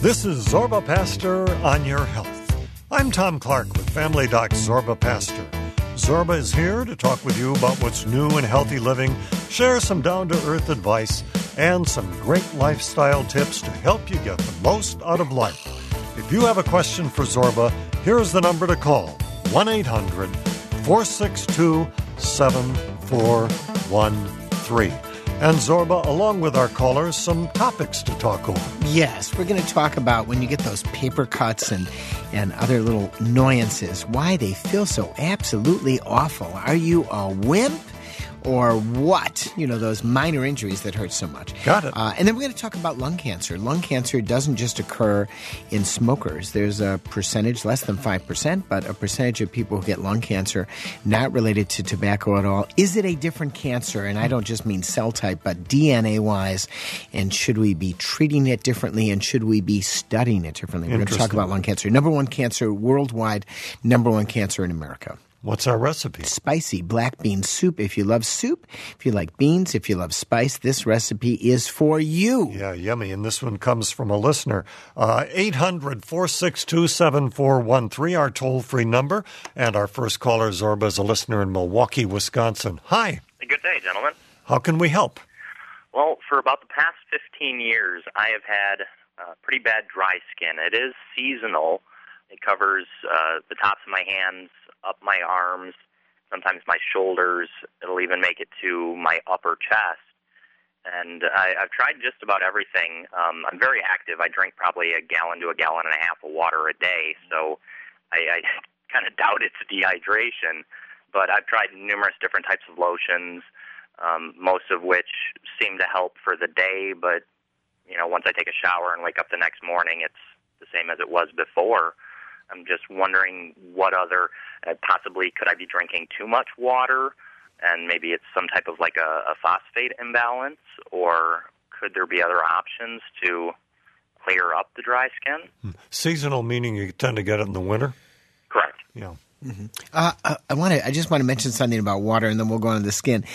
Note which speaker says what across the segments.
Speaker 1: This is Zorba Pastor on your health. I'm Tom Clark with Family Doc's Zorba Pastor. Zorba is here to talk with you about what's new in healthy living, share some down-to-earth advice, and some great lifestyle tips to help you get the most out of life. If you have a question for Zorba, here's the number to call, 1-800-462-7413. And Zorba, along with our callers, some topics to talk over.
Speaker 2: Yes, we're going to talk about when you get those paper cuts and other little annoyances, why they feel so absolutely awful. Are you a wimp? Or what? You know, those minor injuries that hurt so much.
Speaker 1: Got it.
Speaker 2: And then we're going to talk about lung cancer. Lung cancer doesn't just occur in smokers. There's a percentage, less than 5%, but a percentage of people who get lung cancer not related to tobacco at all. Is it a different cancer? And I don't just mean cell type, but DNA-wise. And should we be treating it differently? And should we be studying it differently? We're going to talk about lung cancer. Number one cancer worldwide, number one cancer in America.
Speaker 1: What's our recipe?
Speaker 2: Spicy black bean soup. If you love soup, if you like beans, if you love spice, this recipe is for you.
Speaker 1: Yeah, yummy. And this one comes from a listener. 800-462-7413, our toll-free number. And our first caller, Zorba, is a listener in Milwaukee, Wisconsin. Hi.
Speaker 3: Good day, gentlemen.
Speaker 1: How can we help?
Speaker 3: Well, for about the past 15 years, I have had pretty bad dry skin. It is seasonal. It covers the tops of my hands, up my arms, sometimes my shoulders. It'll even make it to my upper chest. And I've tried just about everything. I'm very active. I drink probably a gallon to a gallon and a half of water a day, so I kind of doubt it's dehydration. But I've tried numerous different types of lotions, most of which seem to help for the day. But, you know, once I take a shower and wake up the next morning, it's the same as it was before. I'm just wondering what other, possibly could I be drinking too much water, and maybe it's some type of like a phosphate imbalance, or could there be other options to clear up the dry skin?
Speaker 1: Seasonal meaning you tend to get it in the winter?
Speaker 3: Correct.
Speaker 1: Yeah.
Speaker 2: Mm-hmm. I just want to mention something about water, and then we'll go on to the skin.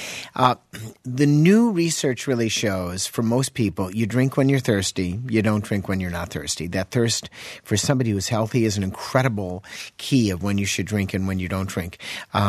Speaker 2: The new research really shows, for most people, you drink when you're thirsty. You don't drink when you're not thirsty. That thirst, for somebody who's healthy, is an incredible key of when you should drink and when you don't drink.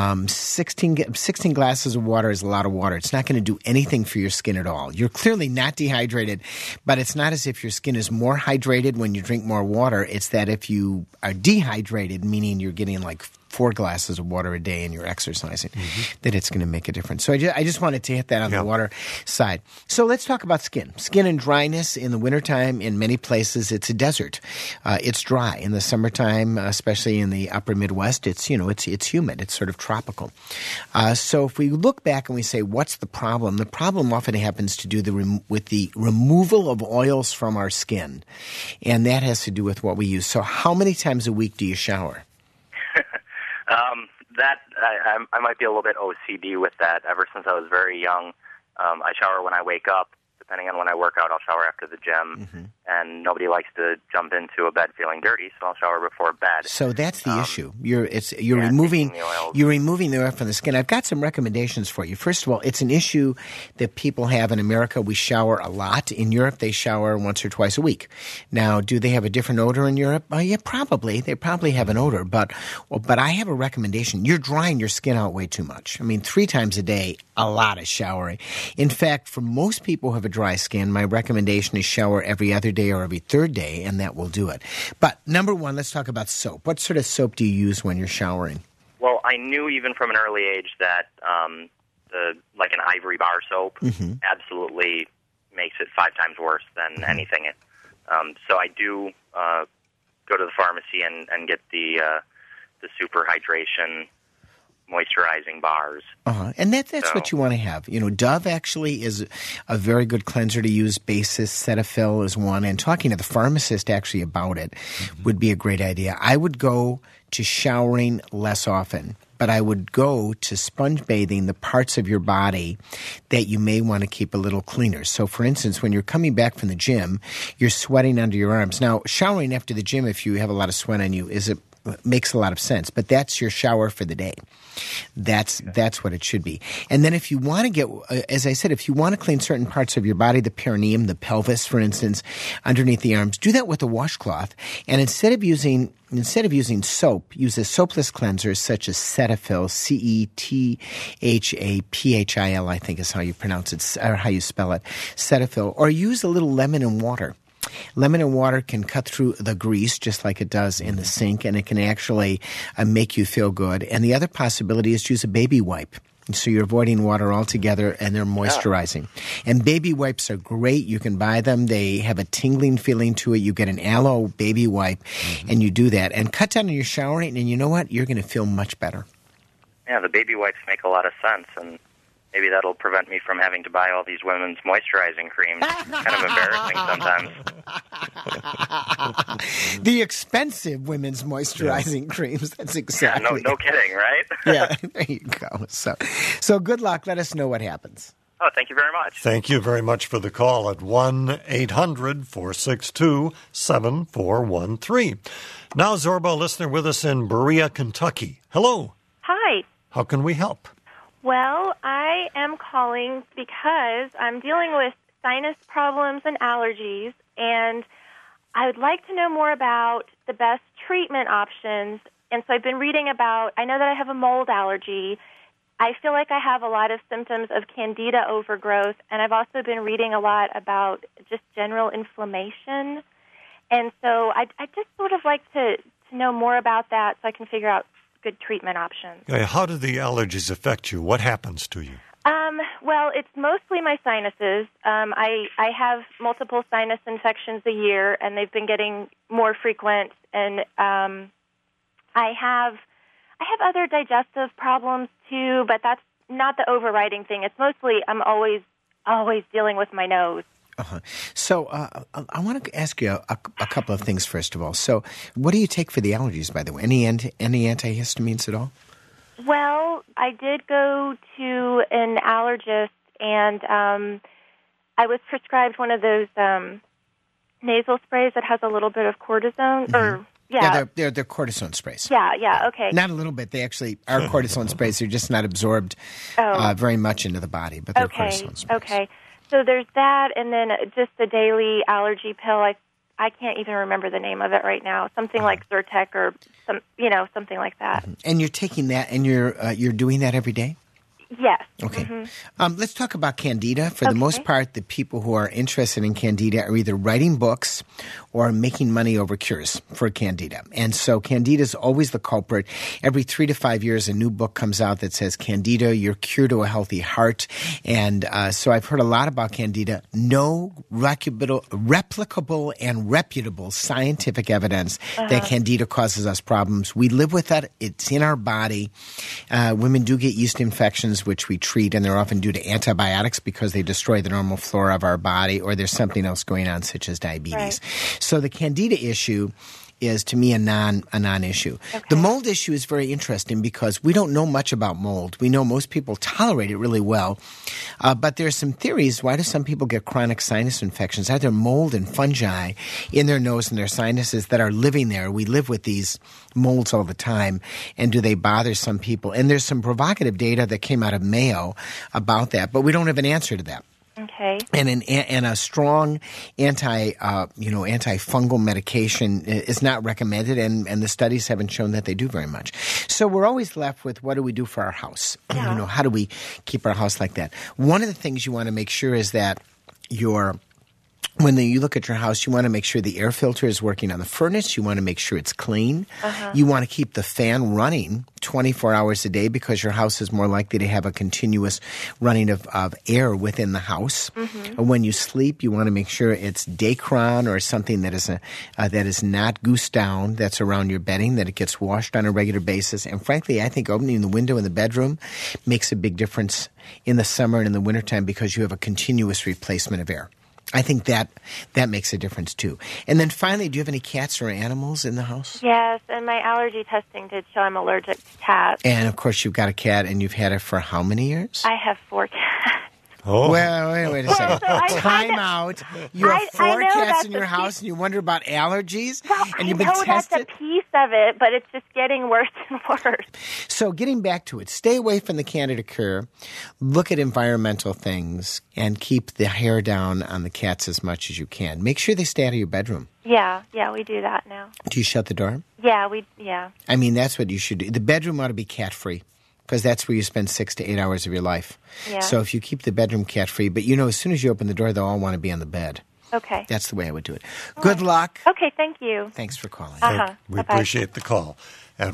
Speaker 2: 16 glasses of water is a lot of water. It's not going to do anything for your skin at all. You're clearly not dehydrated, but it's not as if your skin is more hydrated when you drink more water. It's that if you are dehydrated, meaning you're getting like 4 glasses of water a day and you're exercising, that it's going to make a difference. So I just wanted to hit that on the water side. So let's talk about skin. Skin and dryness in the wintertime, in many places, it's a desert. It's dry. In the summertime, especially in the upper Midwest, it's humid. It's sort of tropical. So if we look back and we say, what's the problem? The problem often happens to do with the removal of oils from our skin. And that has to do with what we use. So how many times a week do you shower?
Speaker 3: I might be a little bit OCD with that. Ever since I was very young, I shower when I wake up. Depending on when I work out, I'll shower after the gym. And nobody likes to jump into a bed feeling dirty, so I'll shower before bed.
Speaker 2: So that's the issue. You're removing the oil from the skin. I've got some recommendations for you. First of all, it's an issue that people have in America. We shower a lot. In Europe, they shower once or twice a week. Now, do they have a different odor in Europe? Yeah, probably. They probably have an odor. But I have a recommendation. You're drying your skin out way too much. I mean, 3 times a day, a lot of showering. In fact, for most people who have a dry skin, my recommendation is shower every other day or every third day, and that will do it. But number one, let's talk about soap. What sort of soap do you use when you're showering?
Speaker 3: Well, I knew even from an early age that like an Ivory bar soap absolutely makes it 5 times worse than anything. So I do go to the pharmacy and get the super hydration moisturizing bars.
Speaker 2: And that's what you want to have. You know, Dove actually is a very good cleanser to use. Basis, Cetaphil is one. And talking to the pharmacist actually about it would be a great idea. I would go to showering less often, but I would go to sponge bathing the parts of your body that you may want to keep a little cleaner. So, for instance, when you're coming back from the gym, you're sweating under your arms. Now, showering after the gym, if you have a lot of sweat on you, is it makes a lot of sense. But that's your shower for the day. That's what it should be. And then if you want to get, as I said, if you want to clean certain parts of your body, the perineum, the pelvis, for instance, underneath the arms, do that with a washcloth. And instead of using soap, use a soapless cleanser such as Cetaphil, Cethaphil, I think is how you pronounce it, or how you spell it, Cetaphil, or use a little lemon and water. Lemon and water can cut through the grease just like it does in the sink, and it can actually make you feel good. And the other possibility is to use a baby wipe. So you're avoiding water altogether, and they're moisturizing. And baby wipes are great. You can buy them. They have a tingling feeling to it. You get an aloe baby wipe, and you do that. And cut down on your showering, and you know what? You're going to feel much better.
Speaker 3: Yeah, the baby wipes make a lot of sense, and maybe that'll prevent me from having to buy all these women's moisturizing creams. It's kind of embarrassing sometimes.
Speaker 2: The expensive women's moisturizing creams. That's exactly.
Speaker 3: Yeah, no kidding, right?
Speaker 2: Yeah, there you go. So good luck. Let us know what happens.
Speaker 3: Oh, thank you very much.
Speaker 1: Thank you very much for the call at 1-800-462-7413. Now, Zorba, a listener with us in Berea, Kentucky. Hello.
Speaker 4: Hi.
Speaker 1: How can we help?
Speaker 4: Well, I am calling because I'm dealing with sinus problems and allergies, and I would like to know more about the best treatment options. And so I've been reading about, I know that I have a mold allergy. I feel like I have a lot of symptoms of candida overgrowth, and I've also been reading a lot about just general inflammation. And so I just sort of like to know more about that so I can figure out good treatment options.
Speaker 1: How do the allergies affect you? What happens to you?
Speaker 4: Well, it's mostly my sinuses. I have multiple sinus infections a year, and they've been getting more frequent. And I have other digestive problems too, but that's not the overriding thing. It's mostly I'm always dealing with my nose.
Speaker 2: Uh-huh. So I want to ask you a couple of things, first of all. So what do you take for the allergies, by the way? Any antihistamines at all?
Speaker 4: Well, I did go to an allergist, and I was prescribed one of those nasal sprays that has a little bit of cortisone.
Speaker 2: Mm-hmm.
Speaker 4: Or yeah,
Speaker 2: they're cortisone sprays.
Speaker 4: Yeah, okay.
Speaker 2: Not a little bit. They actually are cortisone sprays. They're just not absorbed very much into the body, but they're cortisone sprays.
Speaker 4: Okay. So there's that, and then just the daily allergy pill. I can't even remember the name of it right now. Something like Zyrtec or something like that.
Speaker 2: And you're taking that, and you're doing that every day?
Speaker 4: Yes.
Speaker 2: Okay.
Speaker 4: Mm-hmm.
Speaker 2: Let's talk about Candida. For the most part, the people who are interested in Candida are either writing books or making money over cures for Candida. And so Candida is always the culprit. Every 3 to 5 years, a new book comes out that says, Candida, your cure to a healthy heart. And so I've heard a lot about Candida. No replicable and reputable scientific evidence that Candida causes us problems. We live with that. It's in our body. Women do get yeast infections, which we treat, and they're often due to antibiotics because they destroy the normal flora of our body, or there's something else going on, such as diabetes. Right. So the Candida issue is, to me, a non-issue. Okay. The mold issue is very interesting because we don't know much about mold. We know most people tolerate it really well, but there are some theories. Why do some people get chronic sinus infections? Are there mold and fungi in their nose and their sinuses that are living there? We live with these molds all the time, and do they bother some people? And there's some provocative data that came out of Mayo about that, but we don't have an answer to that.
Speaker 4: Okay.
Speaker 2: And a strong antifungal medication is not recommended, and the studies haven't shown that they do very much. So we're always left with, what do we do for our house?
Speaker 4: Yeah.
Speaker 2: How do we keep our house like that? One of the things you want to make sure is that when you look at your house, you want to make sure the air filter is working on the furnace. You want to make sure it's clean. You want to keep the fan running 24 hours a day because your house is more likely to have a continuous running of air within the house. And when you sleep, you want to make sure it's Dacron or something that is not goose down, that's around your bedding, that it gets washed on a regular basis. And frankly, I think opening the window in the bedroom makes a big difference in the summer and in the wintertime because you have a continuous replacement of air. I think that makes a difference, too. And then finally, do you have any cats or animals in the house?
Speaker 4: Yes, and my allergy testing did show I'm allergic to cats.
Speaker 2: And, of course, you've got a cat, and you've had it for how many years?
Speaker 4: I have 4 cats.
Speaker 1: Oh.
Speaker 2: Well, wait a second. Time out. You have
Speaker 4: I
Speaker 2: 4
Speaker 4: know
Speaker 2: cats
Speaker 4: that's
Speaker 2: in your
Speaker 4: a
Speaker 2: house and you wonder about allergies?
Speaker 4: Well,
Speaker 2: and you've
Speaker 4: I
Speaker 2: been
Speaker 4: know
Speaker 2: tested?
Speaker 4: that's a piece of it, but it's just getting worse and worse.
Speaker 2: So getting back to it, stay away from the Candida cure, look at environmental things, and keep the hair down on the cats as much as you can. Make sure they stay out of your bedroom.
Speaker 4: Yeah, we do that now.
Speaker 2: Do you shut the door?
Speaker 4: Yeah.
Speaker 2: I mean, that's what you should do. The bedroom ought to be cat-free because that's where you spend 6 to 8 hours of your life.
Speaker 4: Yeah.
Speaker 2: So if you keep the bedroom cat-free, but as soon as you open the door, they'll all want to be on the bed.
Speaker 4: Okay.
Speaker 2: That's the way I would do it. Good luck.
Speaker 4: Okay, thank you.
Speaker 2: Thanks for calling.
Speaker 1: We
Speaker 4: Bye-bye.
Speaker 1: appreciate the call at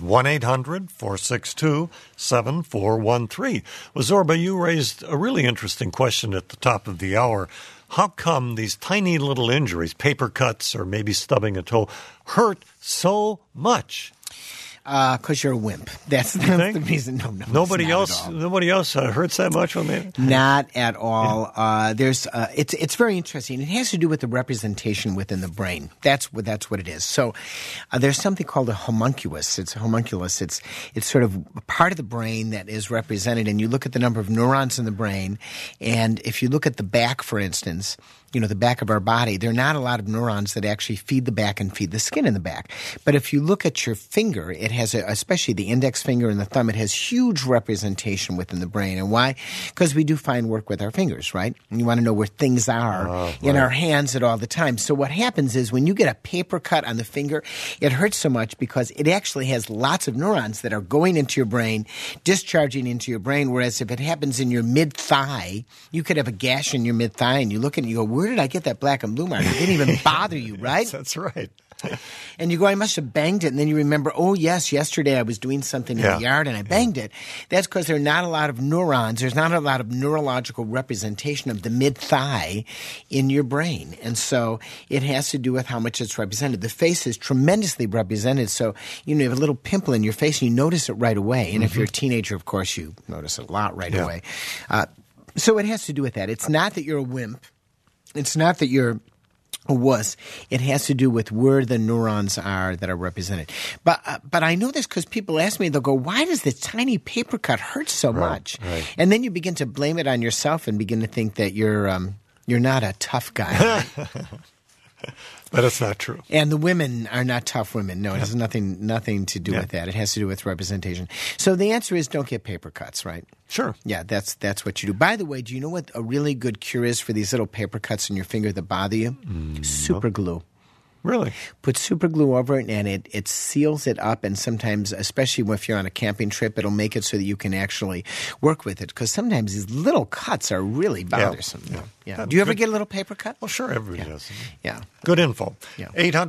Speaker 1: 1-800-462-7413. Well, Zorba, you raised a really interesting question at the top of the hour. How come these tiny little injuries, paper cuts or maybe stubbing a toe, hurt so much?
Speaker 2: Because you're a wimp. That's the reason. No,
Speaker 1: Nobody else hurts that much on me.
Speaker 2: Not at all. It's very interesting. It has to do with the representation within the brain. That's what it is. So there's something called a homunculus. It's a homunculus. It's sort of a part of the brain that is represented, and you look at the number of neurons in the brain, and if you look at the back, for instance, the back of our body, there are not a lot of neurons that actually feed the back and feed the skin in the back. But if you look at your finger, it has, especially the index finger and the thumb, it has huge representation within the brain. And why? Because we do fine work with our fingers, right? And you want to know where things are in our hands at all the time. So what happens is when you get a paper cut on the finger, it hurts so much because it actually has lots of neurons that are going into your brain, discharging into your brain, whereas if it happens in your mid-thigh, you could have a gash in your mid-thigh and you look and you go, where did I get that black and blue mark? It didn't even bother you, right?
Speaker 1: That's right.
Speaker 2: And you go, I must have banged it. And then you remember, oh, yes, yesterday I was doing something in the yard and I banged it. That's because there are not a lot of neurons. There's not a lot of neurological representation of the mid-thigh in your brain. And so it has to do with how much it's represented. The face is tremendously represented. So, you have a little pimple in your face and you notice it right away. And if you're a teenager, of course, you notice it a lot right away. So it has to do with that. It's not that you're a wimp. It's not that you're a wuss. It has to do with where the neurons are that are represented. But I know this because people ask me, they'll go, why does this tiny paper cut hurt so much?
Speaker 1: Right.
Speaker 2: And then you begin to blame it on yourself and begin to think that you're not a tough guy.
Speaker 1: But it's not true.
Speaker 2: And the women are not tough women. No, it has nothing to do with that. It has to do with representation. So the answer is don't get paper cuts, right?
Speaker 1: Sure.
Speaker 2: Yeah, that's what you do. By the way, do you know what a really good cure is for these little paper cuts in your finger that bother you? Super glue.
Speaker 1: Really?
Speaker 2: Put super glue over it, and it seals it up. And sometimes, especially if you're on a camping trip, it'll make it so that you can actually work with it. Because sometimes these little cuts are really bothersome. Yeah. Do you ever get a little paper cut?
Speaker 1: Well, sure, everybody does.
Speaker 2: Yeah.
Speaker 1: Good info.
Speaker 2: Yeah.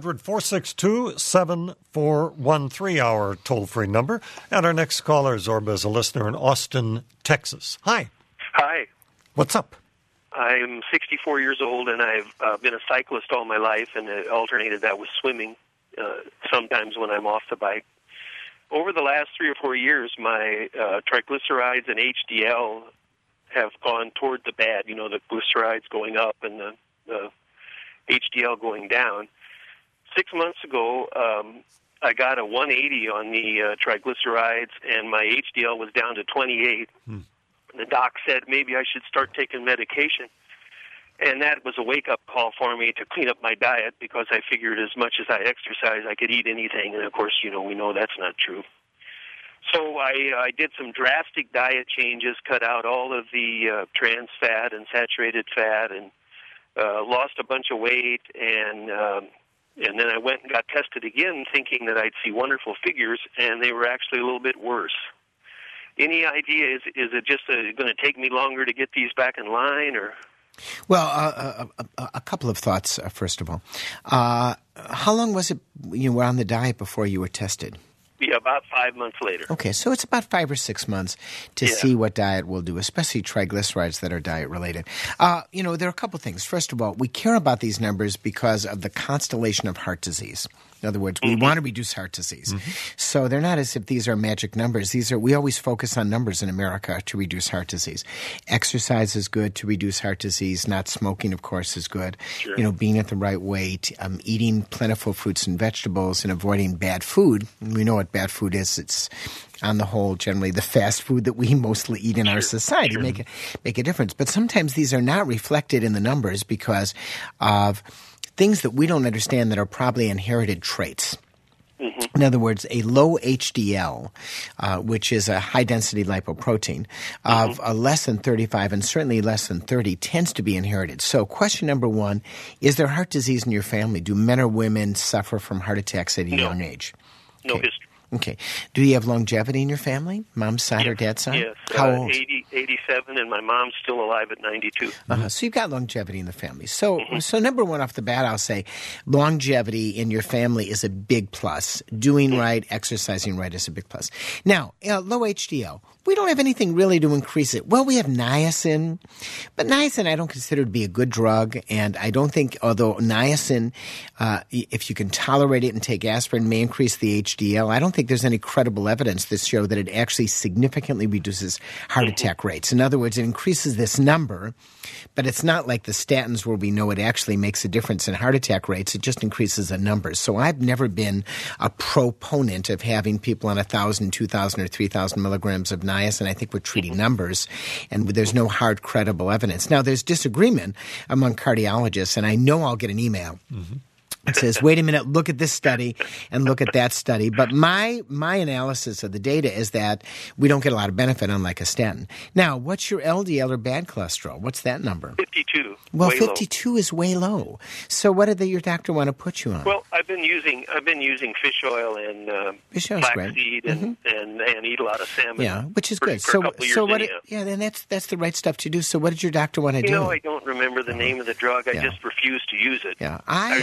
Speaker 1: 800-462-7413, our toll-free number. And our next caller, Zorba, is a listener in Austin, Texas. Hi.
Speaker 5: Hi.
Speaker 1: What's up?
Speaker 5: I'm 64 years old, and I've been a cyclist all my life, and alternated that with swimming sometimes when I'm off the bike. Over the last 3 or 4 years, my triglycerides and HDL have gone toward the bad, the glycerides going up and the HDL going down. 6 months ago, I got a 180 on the triglycerides, and my HDL was down to 28. The doc said maybe I should start taking medication. And that was a wake-up call for me to clean up my diet because I figured as much as I exercise, I could eat anything. And, of course, we know that's not true. So I did some drastic diet changes, cut out all of the trans fat and saturated fat, and lost a bunch of weight. And then I went and got tested again thinking that I'd see wonderful figures, and they were actually a little bit worse. Any idea? Is it just going to take me longer to get these back in line, or?
Speaker 2: Well, a couple of thoughts. First of all, how long was it you were on the diet before you were tested?
Speaker 5: Yeah, about 5 months later.
Speaker 2: Okay, so it's about 5 or 6 months to see what diet will do, especially triglycerides that are diet-related. There are a couple things. First of all, we care about these numbers because of the constellation of heart disease. In other words, we want to reduce heart disease. So they're not as if these are magic numbers. We always focus on numbers in America to reduce heart disease. Exercise is good to reduce heart disease. Not smoking, of course, is good.
Speaker 5: Sure.
Speaker 2: Being at the right weight, eating plentiful fruits and vegetables, and avoiding bad food. We know what bad food is. It's, on the whole, generally the fast food that we mostly eat in our society make a difference. But sometimes these are not reflected in the numbers because of things that we don't understand that are probably inherited traits. In other words, a low HDL, which is a high-density lipoprotein, of less than 35 and certainly less than 30 tends to be inherited. So question number one, is there heart disease in your family? Do men or women suffer from heart attacks at a young age?
Speaker 5: No history.
Speaker 2: Okay. Do you have longevity in your family, mom's side or dad's side?
Speaker 5: Yes.
Speaker 2: How old?
Speaker 5: 87, and my mom's still alive at 92.
Speaker 2: So you've got longevity in the family. So number one off the bat, I'll say longevity in your family is a big plus. Doing right, exercising right is a big plus. Now, low HDL. We don't have anything really to increase it. Well, we have niacin, but niacin I don't consider to be a good drug, and I don't think, although niacin, if you can tolerate it and take aspirin, may increase the HDL, I don't think there's any credible evidence that show that it actually significantly reduces heart attack rates. In other words, it increases this number, but it's not like the statins where we know it actually makes a difference in heart attack rates. It just increases the numbers. So I've never been a proponent of having people on 1,000, 2,000, or 3,000 milligrams of niacin. I think we're treating numbers, and there's no hard, credible evidence. Now, there's disagreement among cardiologists, and I know I'll get an email. It says, wait a minute, look at this study and look at that study. But my analysis of the data is that we don't get a lot of benefit unlike a statin. Now, what's your LDL or bad cholesterol? What's that number?
Speaker 5: 52.
Speaker 2: Well,
Speaker 5: way
Speaker 2: 52
Speaker 5: low.
Speaker 2: Is way low. So what did your doctor want to put you on?
Speaker 5: Well, I've been using fish oil and flaxseed and eat a lot of salmon.
Speaker 2: Yeah, which is good.
Speaker 5: For a couple years
Speaker 2: then that's the right stuff to do. So what did your doctor want to do?
Speaker 5: I don't remember the name of the drug. I just refuse to use it.
Speaker 2: Yeah,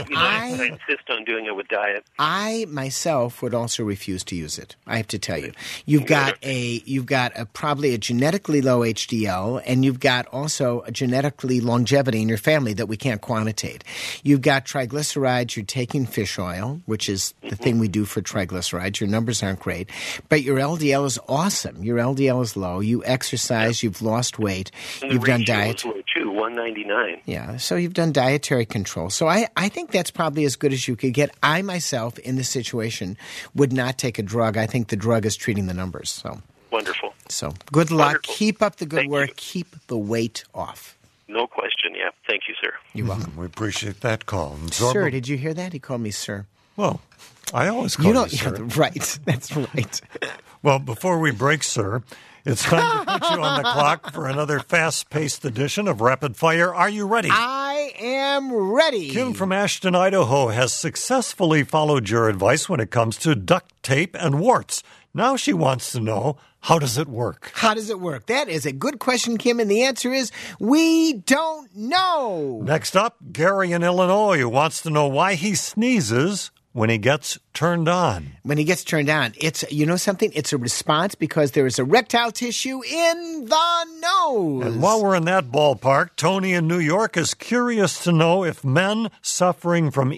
Speaker 5: I insist on doing it with diet.
Speaker 2: I myself would also refuse to use it. I have to tell you, you've got probably a genetically low HDL, and you've got also a genetically longevity in your family that we can't quantitate. You've got triglycerides. You're taking fish oil, which is the thing we do for triglycerides. Your numbers aren't great, but your LDL is awesome. Your LDL is low. You exercise. You've lost weight.
Speaker 5: And
Speaker 2: you've done
Speaker 5: ratio
Speaker 2: diet.
Speaker 5: is low too, 199.
Speaker 2: Yeah, so you've done dietary control. So I think that's probably as good as you could get. I myself, in this situation, would not take a drug. I think the drug is treating the numbers. So
Speaker 5: wonderful.
Speaker 2: So good luck.
Speaker 5: Wonderful.
Speaker 2: Keep up the good
Speaker 5: Thank
Speaker 2: work.
Speaker 5: you.
Speaker 2: Keep the weight off.
Speaker 5: No question. Yeah. Thank you, sir.
Speaker 2: You're welcome.
Speaker 1: We appreciate that call.
Speaker 2: Sir, did you hear that? He called me sir.
Speaker 1: Well, I always call you sir.
Speaker 2: Yeah, right. That's right.
Speaker 1: Well, before we break, sir, it's time to put you on the clock for another fast-paced edition of Rapid Fire. Are you ready?
Speaker 2: I am ready.
Speaker 1: Kim from Ashton, Idaho, has successfully followed your advice when it comes to duct tape and warts. Now she wants to know, how does it work?
Speaker 2: How does it work? That is a good question, Kim, and the answer is we don't know.
Speaker 1: Next up, Gary in Illinois, who wants to know why he sneezes when he gets turned on.
Speaker 2: When he gets turned on, it's, you know something? It's a response because there is erectile tissue in the nose.
Speaker 1: And while we're in that ballpark, Tony in New York is curious to know if men suffering from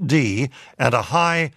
Speaker 1: ED and a high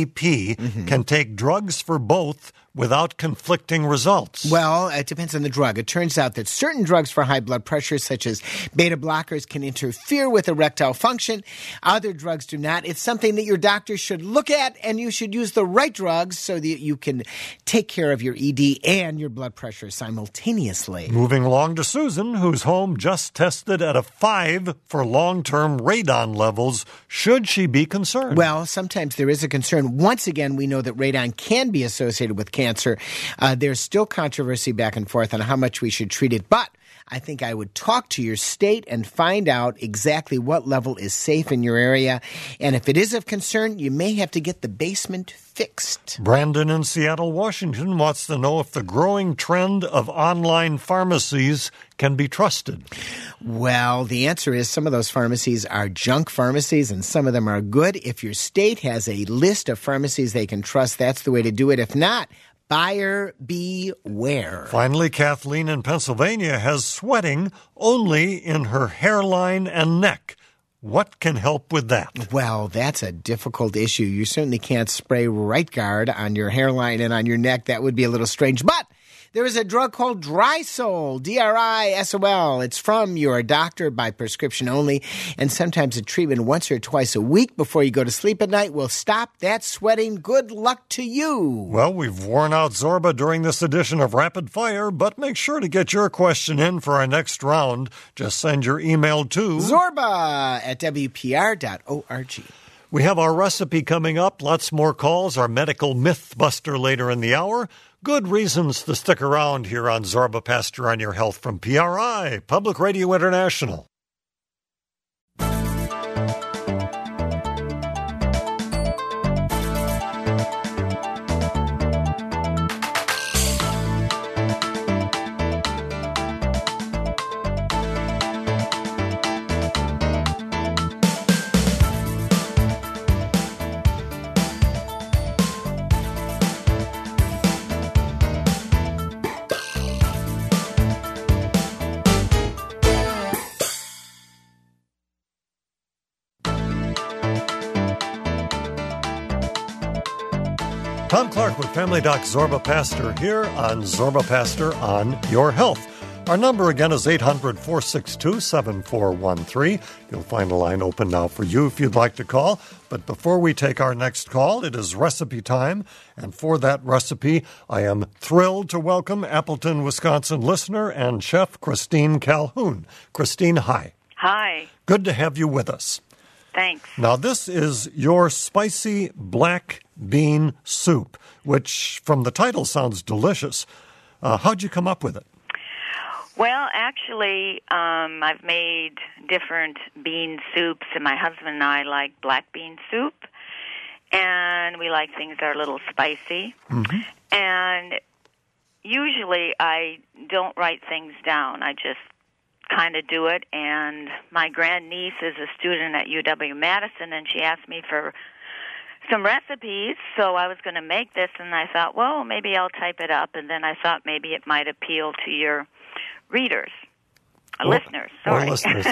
Speaker 1: BP can take drugs for both without conflicting results.
Speaker 2: Well, it depends on the drug. It turns out that certain drugs for high blood pressure, such as beta blockers, can interfere with erectile function. Other drugs do not. It's something that your doctor should look at, and you should use the right drugs so that you can take care of your ED and your blood pressure simultaneously.
Speaker 1: Moving along to Susan, whose home just tested at a 5 for long-term radon levels. Should she be concerned?
Speaker 2: Well, sometimes there is a concern. Once again, we know that radon can be associated with cancer. There's still controversy back and forth on how much we should treat it, but I think I would talk to your state and find out exactly what level is safe in your area. And if it is of concern, you may have to get the basement fixed.
Speaker 1: Brandon in Seattle, Washington wants to know if the growing trend of online pharmacies can be trusted.
Speaker 2: Well, the answer is some of those pharmacies are junk pharmacies and some of them are good. If your state has a list of pharmacies they can trust, that's the way to do it. If not, buyer beware.
Speaker 1: Finally, Kathleen in Pennsylvania has sweating only in her hairline and neck. What can help with that?
Speaker 2: Well, that's a difficult issue. You certainly can't spray Right Guard on your hairline and on your neck. That would be a little strange. But there is a drug called Drisol, D-R-I-S-O-L. It's from your doctor by prescription only, and sometimes a treatment once or twice a week before you go to sleep at night will stop that sweating. Good luck to you.
Speaker 1: Well, we've worn out Zorba during this edition of Rapid Fire, but make sure to get your question in for our next round. Just send your email to
Speaker 2: zorba@wpr.org.
Speaker 1: We have our recipe coming up, lots more calls, our medical myth buster later in the hour. Good reasons to stick around here on Zorba Pastor on Your Health from PRI, Public Radio International. Tom Clark with Family Doc Zorba Pastor here on Zorba Pastor on Your Health. Our number again is 800-462-7413. You'll find a line open now for you if you'd like to call. But before we take our next call, it is recipe time. And for that recipe, I am thrilled to welcome Appleton, Wisconsin listener and chef Christine Calhoun. Christine, hi.
Speaker 6: Hi.
Speaker 1: Good to have you with us.
Speaker 6: Thanks.
Speaker 1: Now, this is your spicy black bean soup, which from the title sounds delicious. How'd you come up with it?
Speaker 6: Well, actually, I've made different bean soups, and my husband and I like black bean soup, and we like things that are a little spicy. Mm-hmm. And usually I don't write things down. I just kind of do it, and my grandniece is a student at UW-Madison, and she asked me for some recipes, so I was going to make this, and I thought, well, maybe I'll type it up, and then I thought maybe it might appeal to your readers. Listeners, sorry.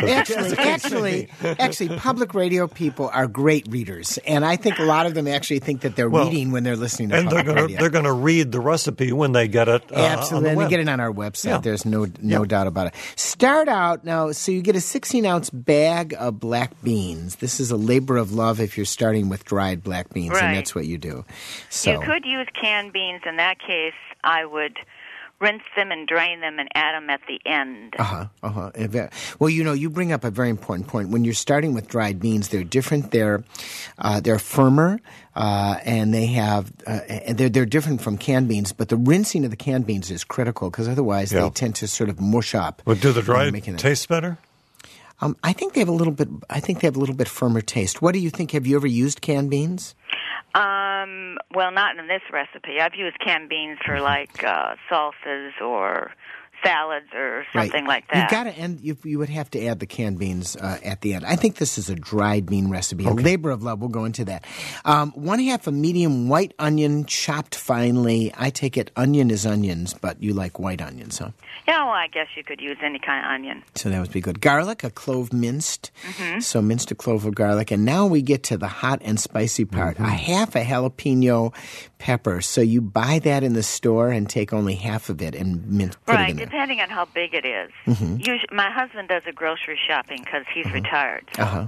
Speaker 2: Actually, public radio people are great readers, and I think a lot of them actually think that they're reading when they're listening to public radio.
Speaker 1: They're going to read the recipe when they get it.
Speaker 2: Absolutely,
Speaker 1: on the web.
Speaker 2: They get it on our website. Yeah. There's no doubt about it. Start out now. So you get a 16-ounce bag of black beans. This is a labor of love if you're starting with dried black beans,
Speaker 6: right.
Speaker 2: And that's what you do. So
Speaker 6: you could use canned beans. In that case, I would rinse them and drain them and add them at the end.
Speaker 2: Well, you bring up a very important point. When you're starting with dried beans, they're different. They're firmer, and they have they're different from canned beans. But the rinsing of the canned beans is critical because otherwise they tend to sort of mush up.
Speaker 1: But do the dried taste better?
Speaker 2: I think they have a little bit. I think they have a little bit firmer taste. What do you think? Have you ever used canned beans?
Speaker 6: Well, not in this recipe. I've used canned beans for like salsas or salads or something like that.
Speaker 2: You would have to add the canned beans at the end. I think this is a dried bean recipe. Okay. A labor of love. We'll go into that. 1/2 a medium white onion chopped finely. I take it onion is onions, but you like white onions, huh?
Speaker 6: Yeah, well, I guess you could use any kind of onion.
Speaker 2: So that would be good. Garlic, a clove minced.
Speaker 6: Mm-hmm.
Speaker 2: So minced a clove of garlic. And now we get to the hot and spicy part. Mm-hmm. 1/2 a jalapeno pepper. So you buy that in the store and take only half of it and put it in there.
Speaker 6: Depending on how big it is.
Speaker 2: Mm-hmm.
Speaker 6: Usually, my husband does a grocery shopping because he's retired. So.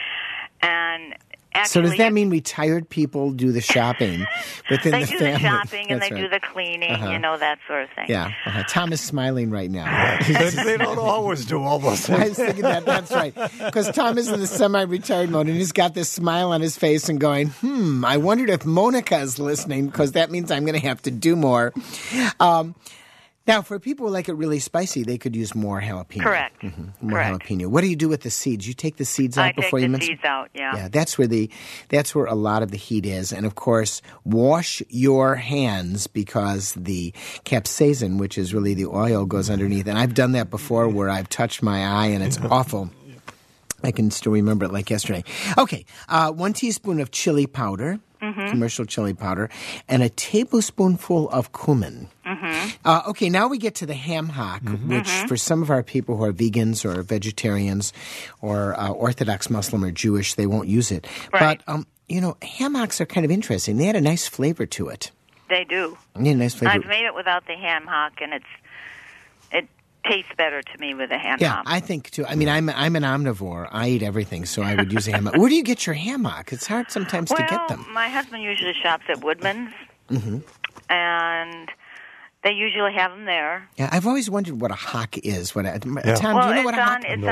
Speaker 6: And actually,
Speaker 2: so does that mean retired people do the shopping within the family?
Speaker 6: They do the shopping and they do the cleaning, that sort of thing.
Speaker 2: Yeah. Tom is smiling right now.
Speaker 1: They don't always do all those things.
Speaker 2: I was thinking that's right. Because Tom is in the semi-retired mode and he's got this smile on his face and going, I wondered if Monica is listening because that means I'm going to have to do more. Now, for people who like it really spicy, they could use more jalapeno.
Speaker 6: Correct.
Speaker 2: More jalapeno. What do you do with the seeds? You take the seeds out before you mince?
Speaker 6: I take the seeds out, yeah.
Speaker 2: Yeah, that's where a lot of the heat is. And, of course, wash your hands because the capsaicin, which is really the oil, goes underneath. And I've done that before where I've touched my eye and it's awful. I can still remember it like yesterday. Okay, 1 teaspoon of chili powder. commercial chili powder, and a tablespoonful of cumin. Okay, now we get to the ham hock, which for some of our people who are vegans or vegetarians or Orthodox Muslim or Jewish, they won't use it.
Speaker 6: Right.
Speaker 2: But, ham hocks are kind of interesting. They had a nice flavor to it.
Speaker 6: They do.
Speaker 2: Yeah, nice flavor.
Speaker 6: I've made it without the ham hock, and it tastes better to me with a ham
Speaker 2: Yeah,
Speaker 6: hock.
Speaker 2: I think too. I mean, I'm an omnivore. I eat everything, so I would use a ham hock. Where do you get your ham hock? It's hard sometimes to get them.
Speaker 6: My husband usually shops at Woodman's, and they usually have them there.
Speaker 2: Yeah, I've always wondered what a hock is. Tom,
Speaker 6: Well,
Speaker 2: do you know what a hock is?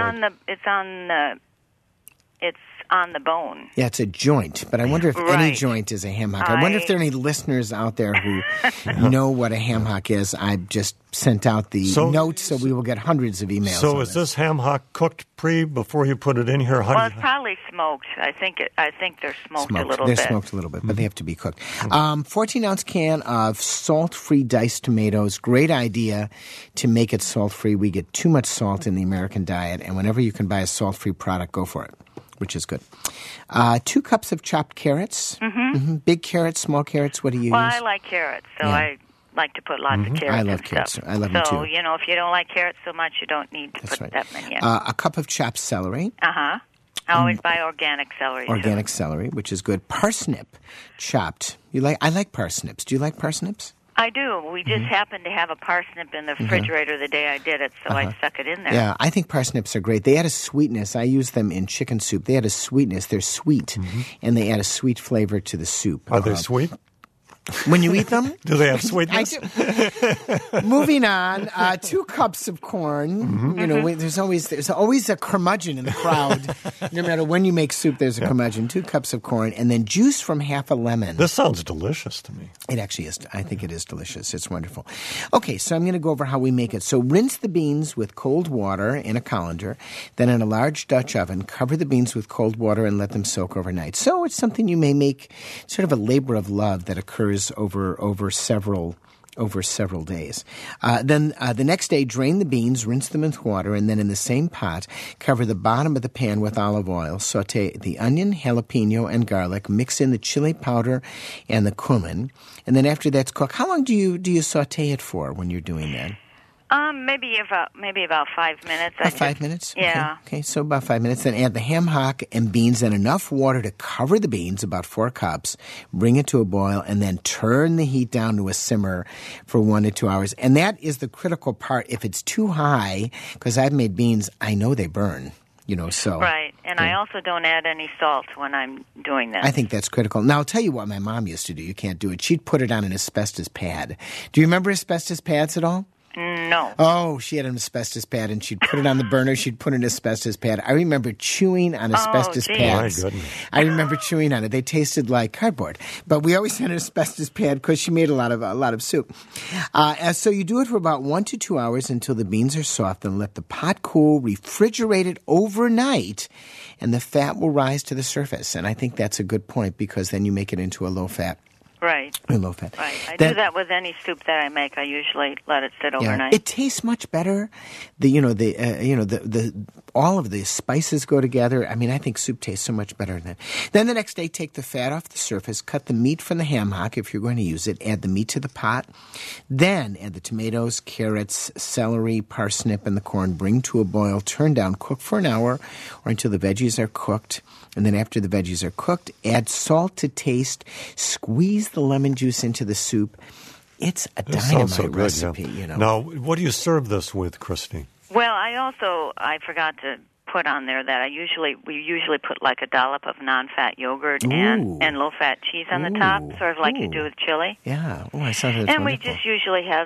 Speaker 6: It's on the bone.
Speaker 2: Yeah, it's a joint, but I wonder if any
Speaker 6: Right.
Speaker 2: joint is a ham hock. I wonder if there are any listeners out there who know what a ham hock is. I've just sent out the notes, so we will get hundreds of emails.
Speaker 1: So is this ham hock cooked before you put it in here?
Speaker 6: Well, it's probably smoked. I think they're smoked a little
Speaker 2: They're
Speaker 6: bit.
Speaker 2: smoked a little bit, but they have to be cooked. 14-ounce can of salt-free diced tomatoes. Great idea to make it salt-free. We get too much salt in the American diet, and whenever you can buy a salt-free product, go for it, which is good. 2 cups of chopped carrots. Big carrots, small carrots, what do you
Speaker 6: Well,
Speaker 2: use?
Speaker 6: I like carrots, so
Speaker 2: Yeah.
Speaker 6: I like to put lots of carrots
Speaker 2: I love
Speaker 6: and
Speaker 2: carrots.
Speaker 6: stuff.
Speaker 2: I love them
Speaker 6: So,
Speaker 2: too.
Speaker 6: if you don't like carrots so much, you don't need to
Speaker 2: That's
Speaker 6: put
Speaker 2: right.
Speaker 6: that many in.
Speaker 2: A cup of chopped celery.
Speaker 6: I always buy organic celery. too.
Speaker 2: Organic celery, which is good. Parsnip, chopped. I like parsnips. Do you like parsnips?
Speaker 6: I do. We just happened to have a parsnip in the refrigerator the day I did it, so I stuck it in there.
Speaker 2: Yeah, I think parsnips are great. They add a sweetness. I use them in chicken soup. They add a sweetness. They're sweet, and they add a sweet flavor to the soup.
Speaker 1: Are they sweet?
Speaker 2: When you eat them?
Speaker 1: Do they have
Speaker 2: I
Speaker 1: sweetness?
Speaker 2: do. Moving on, 2 cups of corn. There's always a curmudgeon in the crowd. No matter when you make soup, there's a curmudgeon. 2 cups of corn, and then juice from half a lemon.
Speaker 1: This sounds delicious to me.
Speaker 2: It actually is. I think it is delicious. It's wonderful. Okay, so I'm going to go over how we make it. So rinse the beans with cold water in a colander. Then in a large Dutch oven, cover the beans with cold water and let them soak overnight. So it's something you may make sort of a labor of love that occurs over several days. Then the next day, drain the beans, rinse them with water, and then in the same pot, cover the bottom of the pan with olive oil. Saute the onion, jalapeno, and garlic. Mix in the chili powder and the cumin. And then after that's cooked, how long do you saute it for when you're doing that?
Speaker 6: Maybe about 5 minutes.
Speaker 2: About 5 minutes?
Speaker 6: Yeah.
Speaker 2: Okay, so about 5 minutes. Then add the ham hock and beans and enough water to cover the beans, about 4 cups. Bring it to a boil, and then turn the heat down to a simmer for 1 to 2 hours. And that is the critical part. If it's too high, because I've made beans, I know they burn.
Speaker 6: Right, and I also don't add any salt when I'm doing that.
Speaker 2: I think that's critical. Now, I'll tell you what my mom used to do. You can't do it. She'd put it on an asbestos pad. Do you remember asbestos pads at all?
Speaker 6: No.
Speaker 2: Oh, she had an asbestos pad, and she'd put it on the burner. She'd put an asbestos pad. I remember chewing on asbestos pads.
Speaker 1: My goodness.
Speaker 2: I remember chewing on it. They tasted like cardboard. But we always had an asbestos pad because she made a lot of soup. So you do it for about 1 to 2 hours until the beans are soft, and let the pot cool. Refrigerate it overnight, and the fat will rise to the surface. And I think that's a good point because then you make it into a low-fat.
Speaker 6: Right.
Speaker 2: Low fat.
Speaker 6: Right. I do that with any soup that I make. I usually let it sit overnight.
Speaker 2: It tastes much better. All of the spices go together. I mean, I think soup tastes so much better than that. Then the next day, take the fat off the surface, cut the meat from the ham hock if you're going to use it, add the meat to the pot. Then add the tomatoes, carrots, celery, parsnip, and the corn. Bring to a boil, turn down, cook for an hour or until the veggies are cooked. And then after the veggies are cooked, add salt to taste, squeeze the lemon juice into the soup. It's a dynamite recipe,
Speaker 1: Now, what do you serve this with, Christine?
Speaker 6: Well, I forgot to put on there that we usually put like a dollop of non-fat yogurt and low-fat cheese on the top, sort of like you do with chili.
Speaker 2: Yeah. Oh, I saw that.
Speaker 6: And we just usually have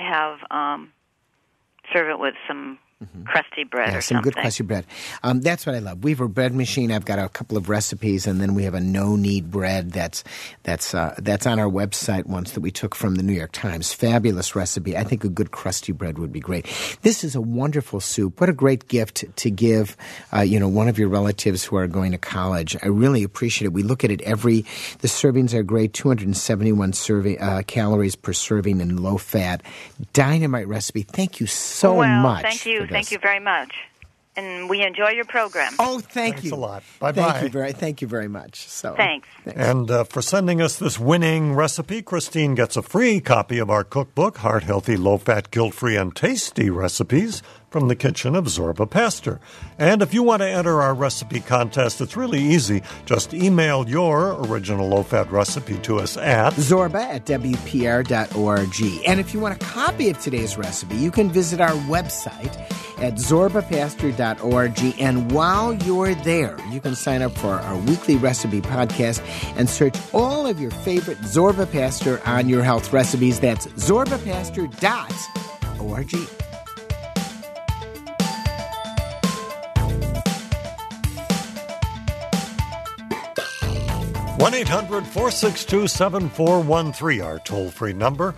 Speaker 6: serve it with some crusty bread or
Speaker 2: some
Speaker 6: something.
Speaker 2: good crusty bread. That's what I love. We have a bread machine. I've got a couple of recipes, and then we have a no-knead bread that's on our website once that we took from the New York Times. Fabulous recipe. I think a good crusty bread would be great. This is a wonderful soup. What a great gift to give, one of your relatives who are going to college. I really appreciate it. We look at it the servings are great, 271 calories per serving and low fat. Dynamite recipe. Thank you so much.
Speaker 6: Thank you. Thank you very much. and we enjoy your program.
Speaker 2: Oh, thank
Speaker 1: Thanks
Speaker 2: you.
Speaker 1: a lot. Bye-bye.
Speaker 2: Thank you very much. So
Speaker 6: Thanks.
Speaker 1: And for sending us this winning recipe, Christine gets a free copy of our cookbook, Heart Healthy, Low Fat, Guilt Free, and Tasty Recipes from the kitchen of Zorba Pastor. And if you want to enter our recipe contest, it's really easy. Just email your original low-fat recipe to us at
Speaker 2: zorba@wpr.org. And if you want a copy of today's recipe, you can visit our website at zorbapastor.org. And while you're there, you can sign up for our weekly recipe podcast and search all of your favorite Zorba Pastor on Your Health recipes. That's zorbapastor.org.
Speaker 1: 1-800-462-7413, our toll-free number,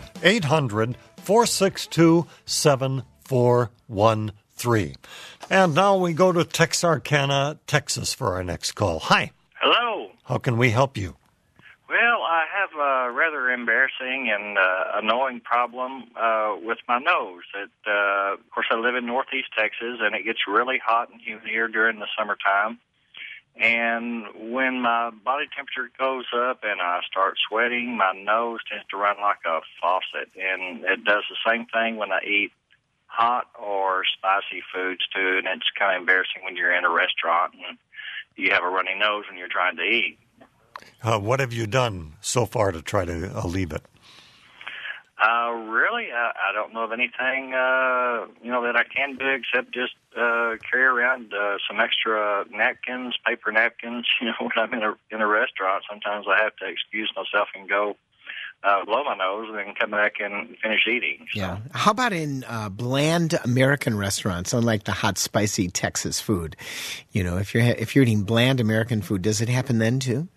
Speaker 1: 800-462-7413. And now we go to Texarkana, Texas for our next call. Hi.
Speaker 7: Hello.
Speaker 1: How can we help you?
Speaker 7: Well, I have a rather embarrassing and annoying problem with my nose. Of course, I live in northeast Texas, and it gets really hot and humid here during the summertime. And when my body temperature goes up and I start sweating, my nose tends to run like a faucet. And it does the same thing when I eat hot or spicy foods, too. And it's kind of embarrassing when you're in a restaurant and you have a runny nose when you're trying to eat.
Speaker 1: What have you done so far to try to alleviate it?
Speaker 7: Really, I don't know of anything, that I can do except just carry around some extra napkins, paper napkins. When I'm in a restaurant, sometimes I have to excuse myself and go blow my nose and then come back and finish eating. So.
Speaker 2: Yeah. How about in bland American restaurants, unlike the hot, spicy Texas food? If you're eating bland American food, does it happen then too?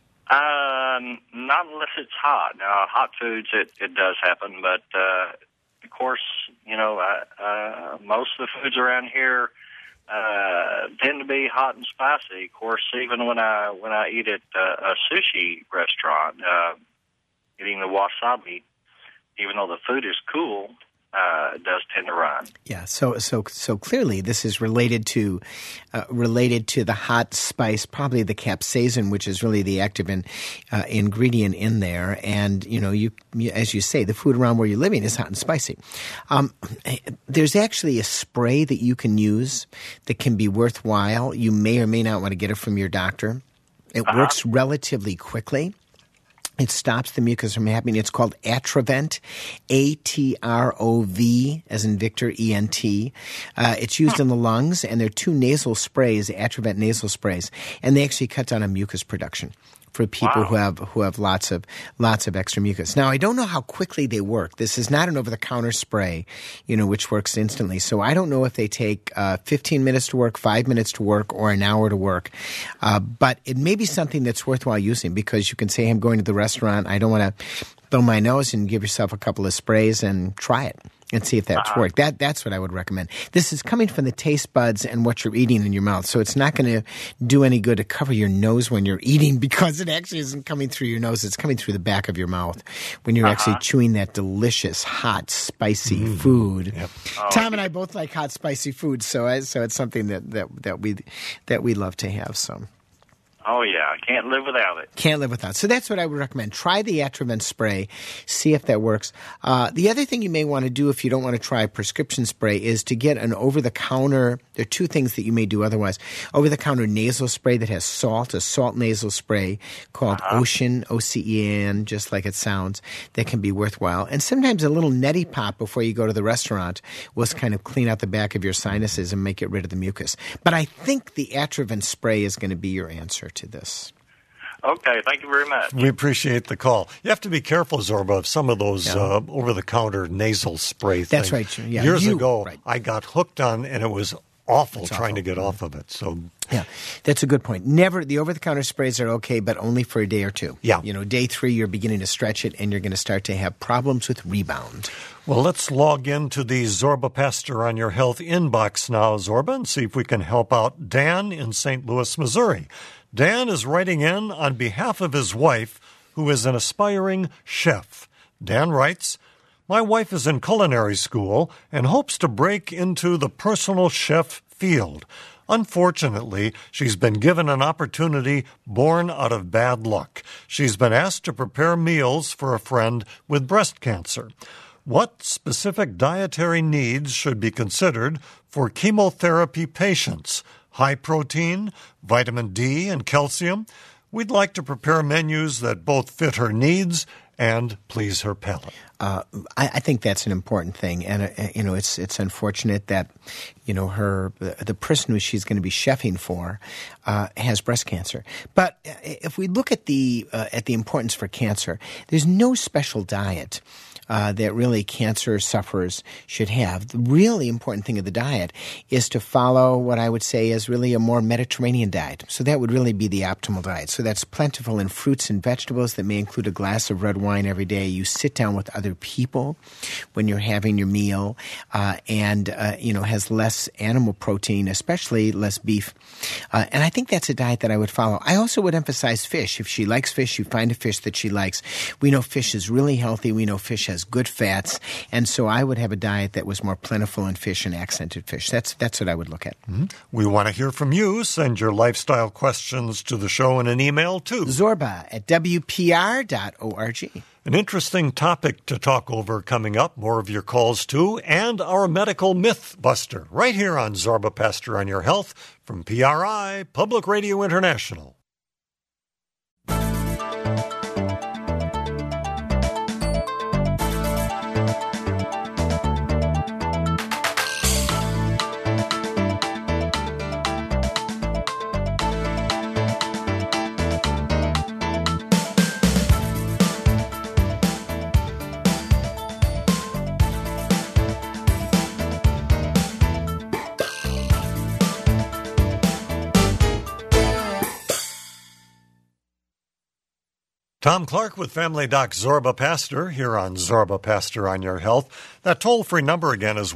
Speaker 7: Not unless it's hot. Now, hot foods, it does happen, but of course, most of the foods around here tend to be hot and spicy. Of course, even when I eat at a sushi restaurant, eating the wasabi, even though the food is cool, it does tend to run.
Speaker 2: Yeah, so clearly this is related to the hot spice, probably the capsaicin, which is really the active ingredient in there. And you as you say, the food around where you're living is hot and spicy. There's actually a spray that you can use that can be worthwhile. You may or may not want to get it from your doctor. It works relatively quickly. It stops the mucus from happening. It's called Atrovent, A-T-R-O-V, as in Victor, E-N-T. It's used in the lungs, and there are 2 nasal sprays, Atrovent nasal sprays, and they actually cut down on mucus production for people who have lots of extra mucus. Now, I don't know how quickly they work. This is not an over-the-counter spray, which works instantly. So I don't know if they take 15 minutes to work, 5 minutes to work, or an hour to work. But it may be something that's worthwhile using because you can say, I'm going to the restaurant. I don't want to throw my nose, and give yourself a couple of sprays and try it and see if that's worked. That's what I would recommend. This is coming from the taste buds and what you're eating in your mouth, so it's not going to do any good to cover your nose when you're eating because it actually isn't coming through your nose. It's coming through the back of your mouth when you're actually chewing that delicious, hot, spicy food. Yep. Tom and I both like hot, spicy food, so it's something that we love to have. So.
Speaker 7: Oh, yeah. Can't live without it.
Speaker 2: Can't live without. So that's what I would recommend. Try the Atrovent spray. See if that works. The other thing you may want to do if you don't want to try a prescription spray is to get an over-the-counter. There are 2 things that you may do otherwise. Over-the-counter nasal spray that has salt, a salt nasal spray called Ocean, O-C-E-N, just like it sounds, that can be worthwhile. And sometimes a little neti pop before you go to the restaurant will kind of clean out the back of your sinuses and make it rid of the mucus. But I think the Atrovent spray is going to be your answer to this.
Speaker 7: Okay, thank you very much.
Speaker 1: We appreciate the call. You have to be careful, Zorba, of some of those over-the-counter nasal spray things.
Speaker 2: That's right. Yeah.
Speaker 1: Years ago, I got hooked on, and it was awful trying to get off of it. So,
Speaker 2: yeah, that's a good point. The over-the-counter sprays are okay, but only for a day or 2.
Speaker 1: Yeah.
Speaker 2: Day 3, you're beginning to stretch it, and you're going to start to have problems with rebound.
Speaker 1: Well, let's log into the Zorba Pastor on Your Health inbox now, Zorba, and see if we can help out Dan in St. Louis, Missouri. Dan is writing in on behalf of his wife, who is an aspiring chef. Dan writes, my wife is in culinary school and hopes to break into the personal chef field. Unfortunately, she's been given an opportunity born out of bad luck. She's been asked to prepare meals for a friend with breast cancer. What specific dietary needs should be considered for chemotherapy patients? High protein, vitamin D, and calcium? We'd like to prepare menus that both fit her needs and please her palate.
Speaker 2: I think that's an important thing, and it's unfortunate that the person who she's going to be chefing for has breast cancer. But if we look at the importance for cancer, there's no special diet that really cancer sufferers should have. The really important thing of the diet is to follow what I would say is really a more Mediterranean diet. So that would really be the optimal diet. So that's plentiful in fruits and vegetables that may include a glass of red wine every day. You sit down with other people when you're having your meal and has less animal protein, especially less beef. And I think that's a diet that I would follow. I also would emphasize fish. If she likes fish, you find a fish that she likes. We know fish is really healthy. We know fish has good fats. And so I would have a diet that was more plentiful in fish and accented fish. That's what I would look at.
Speaker 1: Mm-hmm. We want to hear from you. Send your lifestyle questions to the show in an email to
Speaker 2: zorba@wpr.org.
Speaker 1: An interesting topic to talk over coming up. More of your calls, too, and our medical myth buster right here on Zorba Pastor on Your Health from PRI, Public Radio International. Tom Clark with Family Doc Zorba Pastor here on Zorba Pastor on Your Health. That toll-free number again is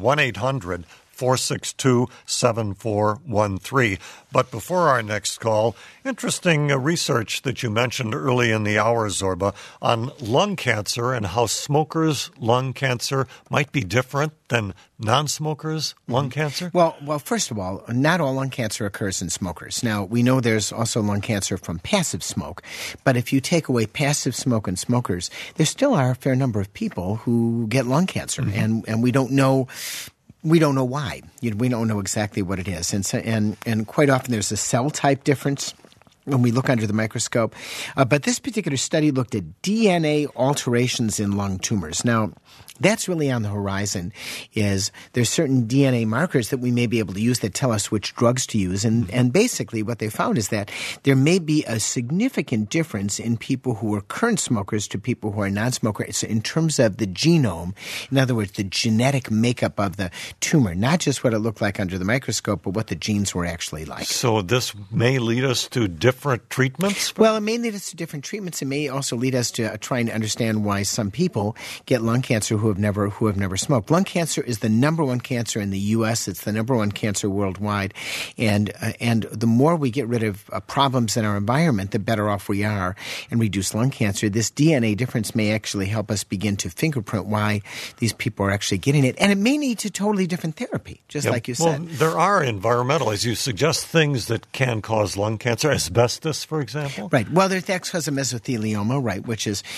Speaker 1: 1-800-462-7413. But before our next call, interesting research that you mentioned early in the hour, Zorba, on lung cancer and how smokers' lung cancer might be different than non-smokers' lung cancer?
Speaker 2: Well, first of all, not all lung cancer occurs in smokers. Now, we know there's also lung cancer from passive smoke, but if you take away passive smoke in smokers, there still are a fair number of people who get lung cancer, and we don't know. We don't know why. We don't know exactly what it is, and quite often there's a cell type difference when we look under the microscope. But this particular study looked at DNA alterations in lung tumors. Now, that's really on the horizon. There's certain DNA markers that we may be able to use that tell us which drugs to use. And basically what they found is that there may be a significant difference in people who are current smokers to people who are non-smokers in terms of the genome. In other words, the genetic makeup of the tumor, not just what it looked like under the microscope, but what the genes were actually like.
Speaker 1: So this may lead us to different treatments?
Speaker 2: Well, it may lead us to different treatments. It may also lead us to trying to understand why some people get lung cancer who have never smoked. Lung cancer is the number one cancer in the U.S. It's the number one cancer worldwide. And the more we get rid of problems in our environment, the better off we are and reduce lung cancer. This DNA difference may actually help us begin to fingerprint why these people are actually getting it. And it may lead to totally different therapy, just like you said.
Speaker 1: Well, there are environmental, as you suggest, things that can cause lung cancer, asbestos, for example.
Speaker 2: Right. Well, that's because of mesothelioma, right, which is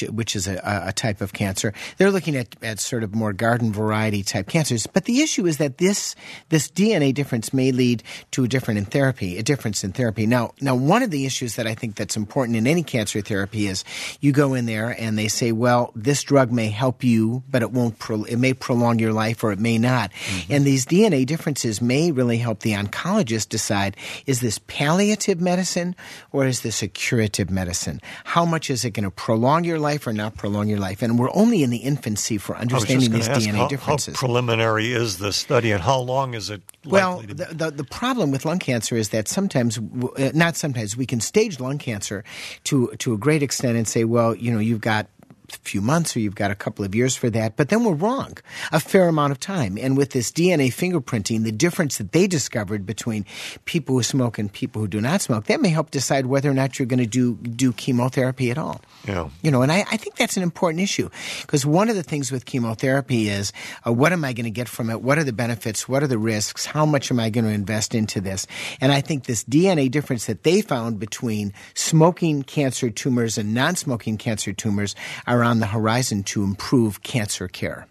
Speaker 2: a type of cancer. They're looking at sort of more garden variety type cancers. But the issue is that this DNA difference may lead to a difference in therapy. Now, one of the issues that I think that's important in any cancer therapy is you go in there and they say, well, this drug may help you, but it may prolong your life or it may not. Mm-hmm. And these DNA differences may really help the oncologist decide, is this palliative medicine or is this a curative medicine? How much is it going to prolong your life or not prolong your life? And we're only in the infancy for understanding these DNA differences.
Speaker 1: How preliminary is this study and how long is it likely to be?
Speaker 2: Well, the problem with lung cancer is that not sometimes, we can stage lung cancer to a great extent and say, well, you've got few months or you've got a couple of years for that, but then we're wrong a fair amount of time. And with this DNA fingerprinting, the difference that they discovered between people who smoke and people who do not smoke, that may help decide whether or not you're going to do chemotherapy at all.
Speaker 1: Yeah.
Speaker 2: And I think that's an important issue, because one of the things with chemotherapy is what am I going to get from it? What are the benefits? What are the risks? How much am I going to invest into this? And I think this DNA difference that they found between smoking cancer tumors and non-smoking cancer tumors are on the horizon to improve cancer care.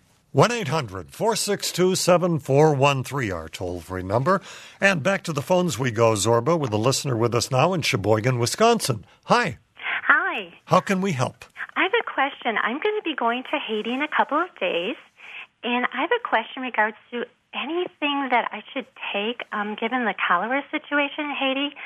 Speaker 1: 1-800-462-7413, our toll-free number. And back to the phones we go, Zorba, with a listener with us now in Sheboygan, Wisconsin. Hi.
Speaker 8: Hi.
Speaker 1: How can we help?
Speaker 8: I have a question. I'm going to be going to Haiti in a couple of days, and I have a question in regards to anything that I should take given the cholera situation in Haiti.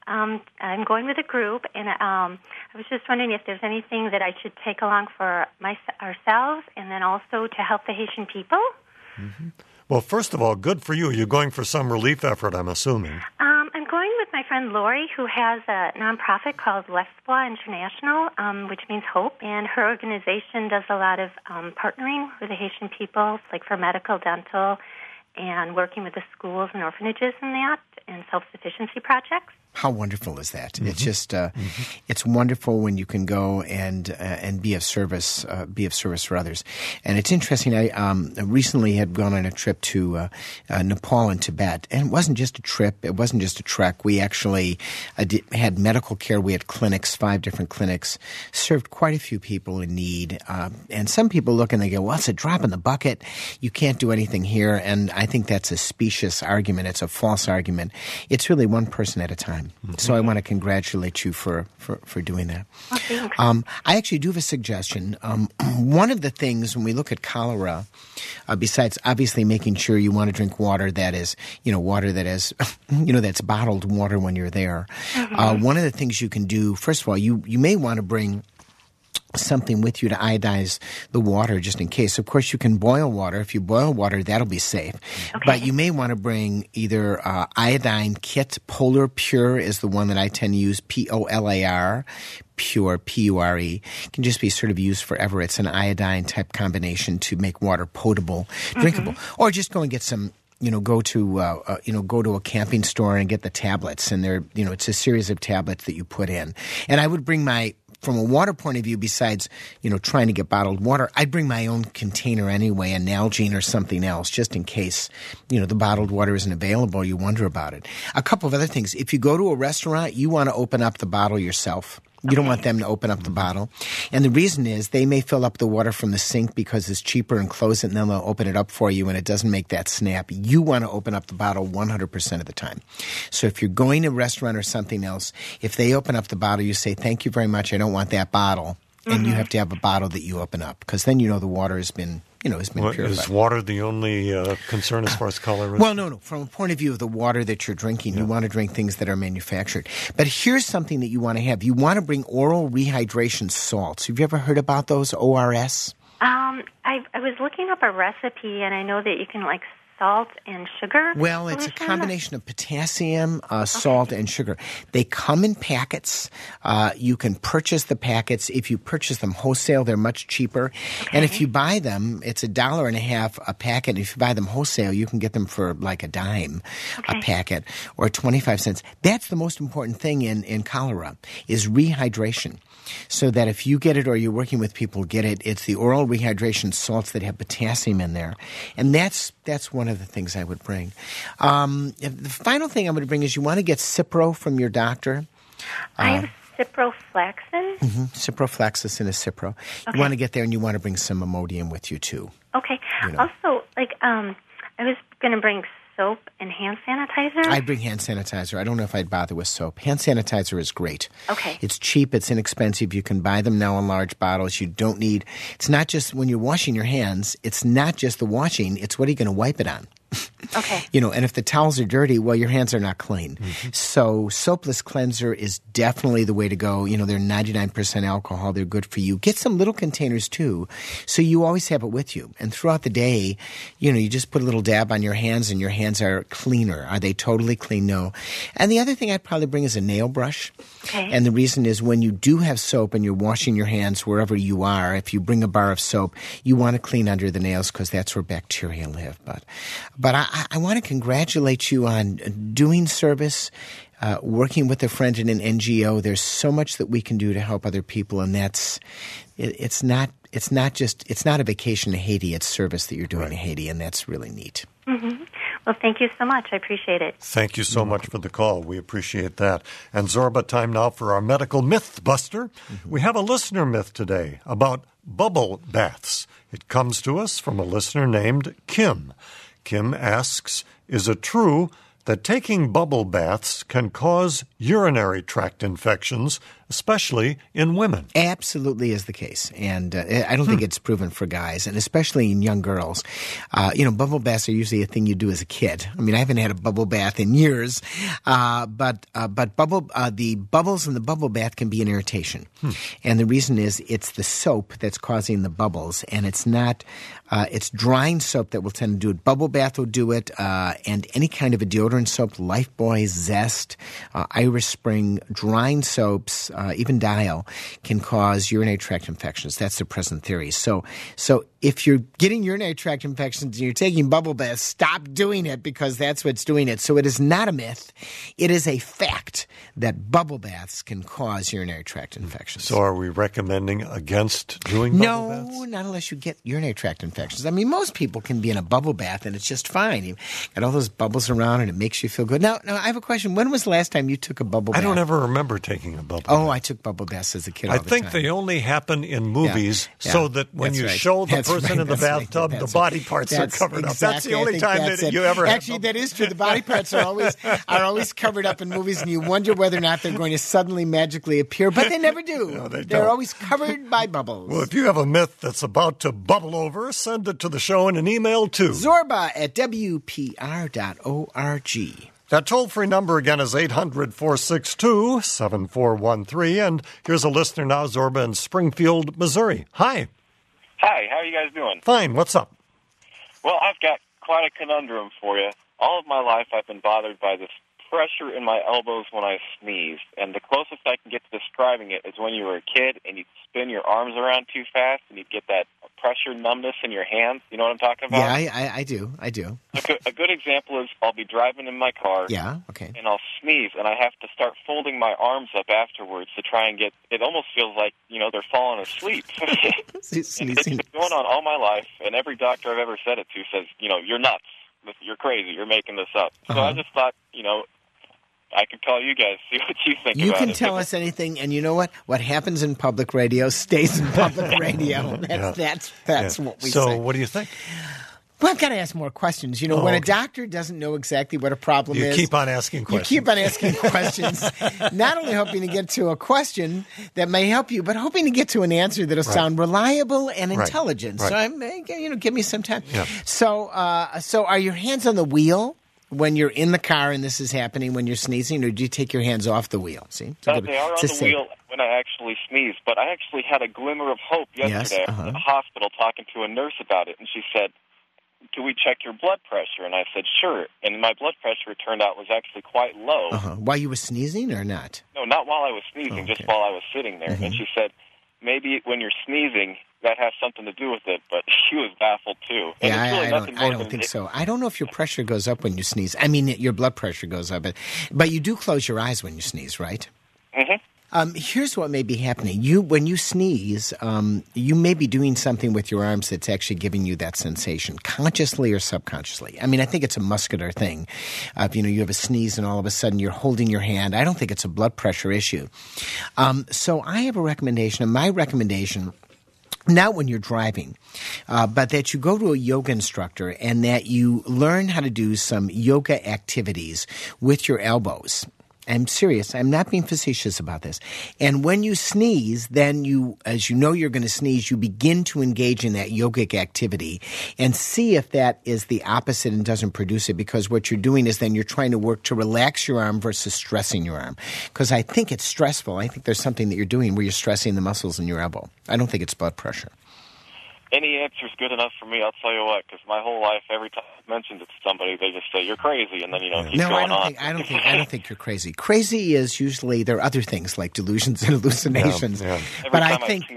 Speaker 8: I'm going with a group, and I was just wondering if there's anything that I should take along for ourselves and then also to help the Haitian people.
Speaker 1: Mm-hmm. Well, first of all, good for you. You're going for some relief effort, I'm assuming.
Speaker 8: I'm going with my friend Lori, who has a nonprofit called L'Espoir International, which means hope, and her organization does a lot of partnering with the Haitian people, like for medical, dental, and working with the schools and orphanages and that, and self-sufficiency projects.
Speaker 2: How wonderful is that? Mm-hmm. It's just, it's wonderful when you can go and be of service for others. And it's interesting. I recently had gone on a trip to Nepal and Tibet, and it wasn't just a trip. It wasn't just a trek. We actually had medical care. We had clinics, 5 different clinics, served quite a few people in need. And some people look and they go, "Well, it's a drop in the bucket. You can't do anything here." And I think that's a specious argument. It's a false argument. It's really one person at a time. Mm-hmm. So I want to congratulate you for doing that.
Speaker 8: Oh, thanks.
Speaker 2: I actually do have a suggestion. One of the things when we look at cholera, besides obviously making sure you want to drink water that is, water that is, that's bottled water when you're there. Mm-hmm. One of the things you can do, first of all, you may want to bring something with you to iodize the water just in case. Of course, you can boil water. If you boil water, that'll be safe. Okay. But you may want to bring either iodine kit. Polar Pure is the one that I tend to use, POLAR. Pure, Pure, can just be sort of used forever. It's an iodine type combination to make water potable, drinkable. Mm-hmm. Or just go and get some go to a camping store and get the tablets, and they're, it's a series of tablets that you put in. And I would bring from a water point of view, besides, trying to get bottled water, I'd bring my own container anyway, a Nalgene or something else, just in case, the bottled water isn't available. You wonder about it. A couple of other things. If you go to a restaurant, you want to open up the bottle yourself. You don't want them to open up the bottle. And the reason is they may fill up the water from the sink because it's cheaper and close it, and then they'll open it up for you, and it doesn't make that snap. You want to open up the bottle 100% of the time. So if you're going to a restaurant or something else, if they open up the bottle, you say, "Thank you very much, I don't want that bottle." And you have to have a bottle that you open up, because then the water has been purified.
Speaker 1: Is water the only concern as far as cholera?
Speaker 2: Well, no. From a point of view of the water that you're drinking, you want to drink things that are manufactured. But here's something that you want to have. You want to bring oral rehydration salts. Have you ever heard about those, ORS?
Speaker 8: I was looking up a recipe, and I know that you can, salt and sugar?
Speaker 2: Well, it's a combination of potassium, salt, and sugar. They come in packets. You can purchase the packets. If you purchase them wholesale, they're much cheaper. Okay. And if you buy them, it's $1.50 a packet. If you buy them wholesale, you can get them for like a dime a packet, or 25 cents. That's the most important thing in cholera, is rehydration. So that if you get it or you're working with people who get it, it's the oral rehydration salts that have potassium in there. And that's one of the things I would bring. The final thing I would bring is you want to get Cipro from your doctor.
Speaker 8: I have ciprofloxacin.
Speaker 2: Mm-hmm. Ciprofloxacin is Cipro. Okay. You want to get there, and you want to bring some Imodium with you too.
Speaker 8: Okay. Also, I was going to bring soap and hand sanitizer?
Speaker 2: I'd bring hand sanitizer. I don't know if I'd bother with soap. Hand sanitizer is great.
Speaker 8: Okay.
Speaker 2: It's cheap. It's inexpensive. You can buy them now in large bottles. You don't need – it's not just when you're washing your hands, it's not just the washing. It's what are you going to wipe it on?
Speaker 8: Okay.
Speaker 2: And if the towels are dirty, well, your hands are not clean. Mm-hmm. So soapless cleanser is definitely the way to go. They're 99% alcohol. They're good for you. Get some little containers too, so you always have it with you. And throughout the day, you just put a little dab on your hands and your hands are cleaner. Are they totally clean? No. And the other thing I'd probably bring is a nail brush.
Speaker 8: Okay.
Speaker 2: And the reason is when you do have soap and you're washing your hands wherever you are, if you bring a bar of soap, you want to clean under the nails because that's where bacteria live. But I want to congratulate you on doing service, working with a friend in an NGO. There's so much that we can do to help other people, and it's not a vacation to Haiti. It's service that you're doing in Haiti, and that's really neat.
Speaker 8: Mm-hmm. Well, thank you so much. I appreciate it.
Speaker 1: Thank you so much for the call. We appreciate that. And Zorba, time now for our medical myth buster. Mm-hmm. We have a listener myth today about bubble baths. It comes to us from a listener named Kim. Kim asks, is it true that taking bubble baths can cause urinary tract infections, especially in women?
Speaker 2: Absolutely is the case. And I don't think it's proven for guys, and especially in young girls. Bubble baths are usually a thing you do as a kid. I mean, I haven't had a bubble bath in years, but the bubbles in the bubble bath can be an irritation. And the reason is it's the soap that's causing the bubbles, and it's not it's drying soap that will tend to do it. Bubble bath will do it, and any kind of a deodorant soap, Lifebuoy, Zest, Irish Spring, drying soaps, even Dial, can cause urinary tract infections. That's the present theory. So if you're getting urinary tract infections and you're taking bubble baths, stop doing it because that's what's doing it. So it is not a myth. It is a fact that bubble baths can cause urinary tract infections.
Speaker 1: So are we recommending against doing bubble baths?
Speaker 2: No, not unless you get urinary tract infections. I mean, most people can be in a bubble bath and it's just fine. You got all those bubbles around and it makes you feel good. Now, I have a question. When was the last time you took a bubble bath?
Speaker 1: I don't ever remember taking a bubble bath.
Speaker 2: Oh, I took bubble baths as a kid all the time.
Speaker 1: I think they only happen in movies so that when you show the person in the bathtub, the body parts are covered up. That's the only time that you ever have.
Speaker 2: Actually, that is true. The body parts are always covered up in movies, and you wonder whether or not they're going to suddenly magically appear, but they never do.
Speaker 1: No,
Speaker 2: they're always covered by bubbles.
Speaker 1: Well, if you have a myth that's about to bubble over, send it to the show in an email to
Speaker 2: zorba@wpr.org.
Speaker 1: That toll-free number again is 800-462-7413. And here's a listener now, Zorba in Springfield, Missouri. Hi.
Speaker 9: Hi, how are you guys doing?
Speaker 1: Fine, what's up?
Speaker 9: Well, I've got quite a conundrum for you. All of my life I've been bothered by this pressure in my elbows when I sneeze. And the closest I can get to describing it is when you were a kid and you'd spin your arms around too fast and you'd get that pressure numbness in your hands. You know what I'm talking about?
Speaker 2: Yeah, I do.
Speaker 9: A good example is I'll be driving in my car.
Speaker 2: Yeah, okay.
Speaker 9: And I'll sneeze, and I have to start folding my arms up afterwards to try and get. It almost feels like they're falling asleep. It's been going on all my life, and every doctor I've ever said it to says, you're nuts, you're crazy, you're making this up. So I just thought, I could call you guys, see what you think about it.
Speaker 2: You can tell us anything, and you know what? What happens in public radio stays in public radio. That's what we say.
Speaker 1: So what do you think?
Speaker 2: Well, I've got to ask more questions. When a doctor doesn't know exactly what a problem is.
Speaker 1: You keep on asking questions.
Speaker 2: You keep on asking questions, not only hoping to get to a question that may help you, but hoping to get to an answer that will sound reliable and intelligent.
Speaker 1: Right.
Speaker 2: So, give me some time.
Speaker 1: Yeah.
Speaker 2: So are your hands on the wheel when you're in the car and this is happening when you're sneezing, or do you take your hands off the wheel? See,
Speaker 9: they are on the wheel when I actually sneeze, but I actually had a glimmer of hope yesterday at the hospital talking to a nurse about it, and she said, "Do we check your blood pressure?" And I said, "Sure." And my blood pressure, it turned out, was actually quite low.
Speaker 2: While you were sneezing or not?
Speaker 9: No, not while I was sneezing, just while I was sitting there. And she said, maybe when you're sneezing, that has something to do with it. But she was baffled, too. And
Speaker 2: I don't think so. I don't know if your pressure goes up when you sneeze. I mean, your blood pressure goes up. But you do close your eyes when you sneeze, right?
Speaker 9: Mm-hmm.
Speaker 2: Here's what may be happening. When you sneeze, you may be doing something with your arms that's actually giving you that sensation, consciously or subconsciously. I mean, I think it's a muscular thing. You have a sneeze and all of a sudden you're holding your hand. I don't think it's a blood pressure issue. So I have a recommendation, and my recommendation, not when you're driving, but that you go to a yoga instructor and that you learn how to do some yoga activities with your elbows. I'm serious. I'm not being facetious about this. And when you sneeze, then you, as you know you're going to sneeze, you begin to engage in that yogic activity and see if that is the opposite and doesn't produce it, because what you're doing is then you're trying to work to relax your arm versus stressing your arm. Because I think it's stressful. I think there's something that you're doing where you're stressing the muscles in your elbow. I don't think it's blood pressure.
Speaker 9: Any answer is good enough for me, I'll tell you what, because my whole life, every time I mentioned it to somebody, they just say, you're crazy, and then, keep going on.
Speaker 2: I don't think you're crazy. Crazy is usually, there are other things like delusions and hallucinations.
Speaker 9: Yeah. But I think...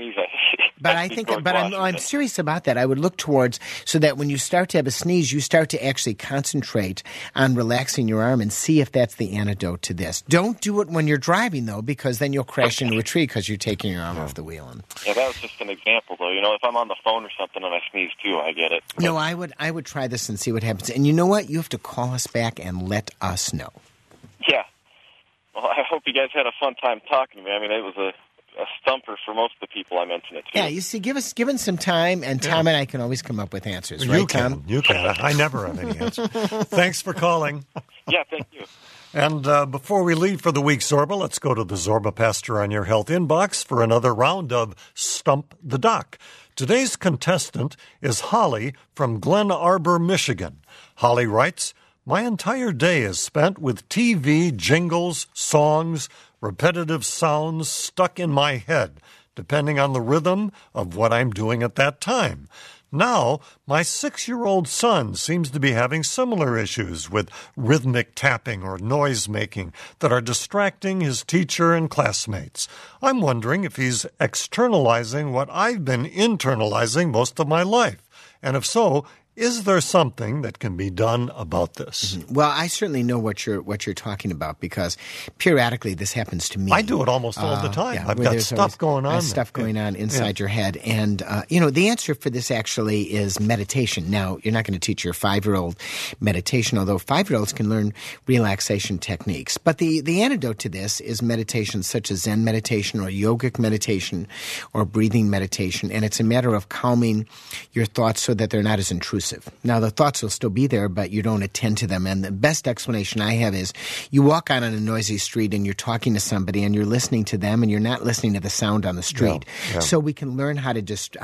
Speaker 2: I'm serious about that. I would look towards so that when you start to have a sneeze, you start to actually concentrate on relaxing your arm and see if that's the antidote to this. Don't do it when you're driving, though, because then you'll crash into a tree because you're taking your arm off the wheel.
Speaker 9: Yeah, that was just an example, though. If I'm on the phone or something and I sneeze too, I get it.
Speaker 2: No, I would try this and see what happens. And you know what? You have to call us back and let us know.
Speaker 9: Yeah. Well, I hope you guys had a fun time talking to me. I mean, it was a stumper for most of the people I mentioned it to.
Speaker 2: Yeah, you see, given some time, and Tom and I can always come up with answers, right, Tom?
Speaker 1: You can. I never have any answers. Thanks for calling.
Speaker 9: Yeah, thank you.
Speaker 1: And before we leave for the week, Zorba, let's go to the Zorba Pastor on Your Health inbox for another round of Stump the Doc. Today's contestant is Holly from Glen Arbor, Michigan. Holly writes, my entire day is spent with TV, jingles, songs, repetitive sounds stuck in my head, depending on the rhythm of what I'm doing at that time. Now, my 6-year-old son seems to be having similar issues with rhythmic tapping or noise-making that are distracting his teacher and classmates. I'm wondering if he's externalizing what I've been internalizing most of my life. And if so, is there something that can be done about this?
Speaker 2: Mm-hmm. Well, I certainly know what you're talking about, because periodically this happens to me.
Speaker 1: I do it almost all the time. I've got stuff going on.
Speaker 2: Stuff going on inside your head. And, the answer for this actually is meditation. Now, you're not going to teach your 5-year-old meditation, although 5-year-olds can learn relaxation techniques. But the antidote to this is meditation such as Zen meditation or yogic meditation or breathing meditation. And it's a matter of calming your thoughts so that they're not as intrusive. Now, the thoughts will still be there, but you don't attend to them. And the best explanation I have is you walk out on a noisy street and you're talking to somebody and you're listening to them and you're not listening to the sound on the street. Yeah. So we can learn how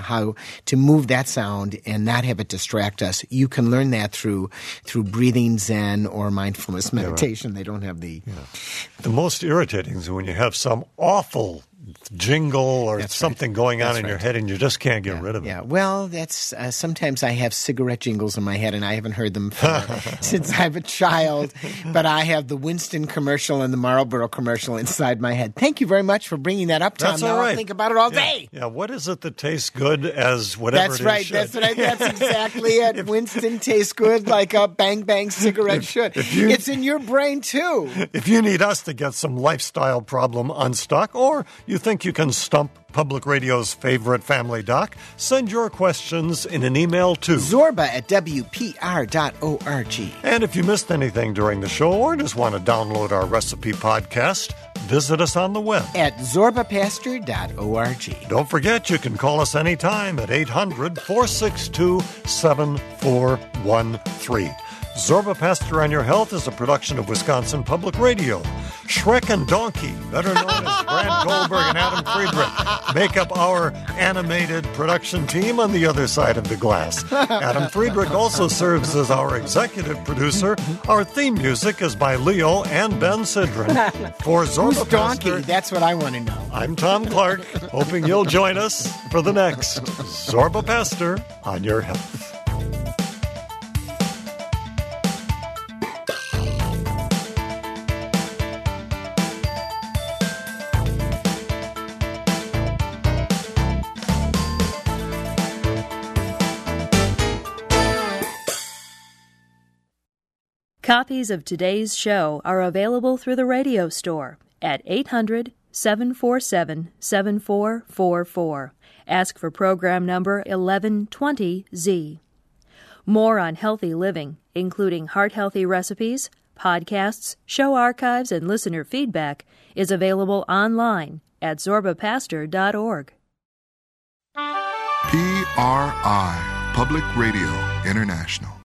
Speaker 2: to move that sound and not have it distract us. You can learn that through breathing, Zen, or mindfulness meditation. Yeah, right. They don't have the... Yeah.
Speaker 1: The most irritating is when you have some awful jingle or something going on in your head and you just can't get rid of it.
Speaker 2: Yeah, well, that's sometimes I have cigarette jingles in my head and I haven't heard them since I'm a child, but I have the Winston commercial and the Marlboro commercial inside my head. Thank you very much for bringing that up, Tom.
Speaker 1: That's all right.
Speaker 2: I'll think about it all day.
Speaker 1: Yeah, what is it that tastes good as whatever
Speaker 2: it is
Speaker 1: should?
Speaker 2: That's exactly it. Winston tastes good like a Bang Bang cigarette should. It's in your brain, too.
Speaker 1: If you need us to get some lifestyle problem unstuck, or you think you can stump Public Radio's favorite family doc, send your questions in an email to
Speaker 2: zorba@wpr.org.
Speaker 1: And if you missed anything during the show or just want to download our recipe podcast, visit us on the web
Speaker 2: at zorbapastor.org.
Speaker 1: Don't forget, you can call us anytime at 800-462-7413. Zorba Pastor on Your Health is a production of Wisconsin Public Radio. Shrek and Donkey, better known as Brad Goldberg and Adam Friedrich, make up our animated production team on the other side of the glass. Adam Friedrich also serves as our executive producer. Our theme music is by Leo and Ben Sidran. For Zorba
Speaker 2: Who's Donkey? Pastor, that's what I want to know.
Speaker 1: I'm Tom Clark, hoping you'll join us for the next Zorba Pastor on Your Health.
Speaker 10: Copies of today's show are available through the radio store at 800-747-7444. Ask for program number 1120Z. More on healthy living, including heart-healthy recipes, podcasts, show archives, and listener feedback, is available online at zorbapastor.org.
Speaker 11: PRI, Public Radio International.